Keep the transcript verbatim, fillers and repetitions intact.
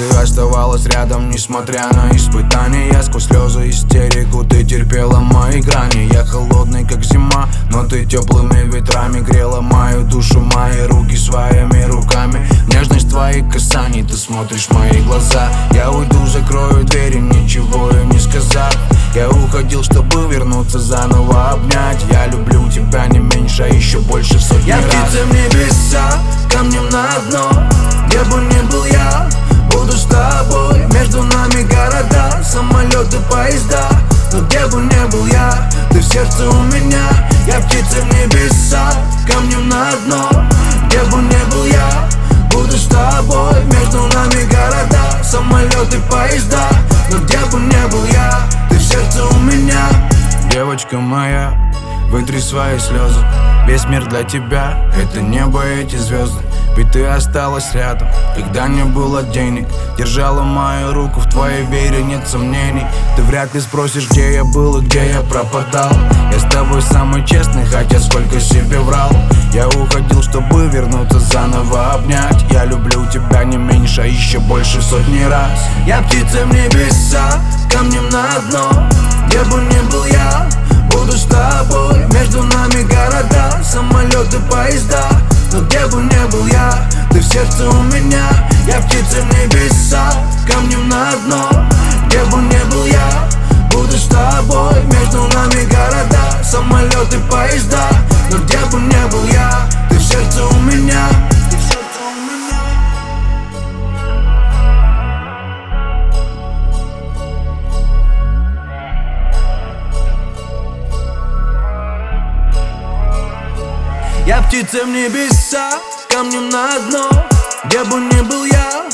Ты оставалась рядом, несмотря на испытания. Сквозь слезы, истерику ты терпела мои грани. Я холодный, как зима, но ты теплыми ветрами грела мою душу, мои руки своими руками. Нежность твоих касаний, ты смотришь в мои глаза. Я уйду, закрою двери, ничего и не сказав. Я уходил, чтобы вернуться, заново обнять. Я люблю тебя не меньше, а еще больше в сотни раз. Я птица в небеса, камнем на дно. Где бы ни был я, буду с тобой. Между нами города, самолеты, поезда. Но где бы ни был я, ты в сердце у меня. Я птица в небеса, камнем на дно. Где бы ни был я, буду с тобой. Между нами города, самолеты, поезда. Но где бы ни был я, ты в сердце у меня. Девочка моя, вытри свои слезы. Весь мир для тебя, это небо, эти звезды. Ведь ты осталась рядом, когда не было денег. Держала мою руку, в твоей вере нет сомнений. Ты вряд ли спросишь, где я был и где я пропадал. Я с тобой самый честный, хотя сколько себе врал. Я уходил, чтобы вернуться, заново обнять. Я люблю тебя не меньше, а еще больше в сотни раз. Я птица в небеса, камнем на дно. Где бы ни был я, буду с тобой. Между нами города, самолеты, поезда. Но где бы ни был я, ты в сердце у меня. Я птица в небеса, камнем на дно. Где бы ни был я, буду с тобой. Между нами города, самолеты, поезда. Но где бы ни был я, ты в сердце у меня. Ты в сердце у меня. Я птица в небеса, камнем на дно. Где бы ни был я,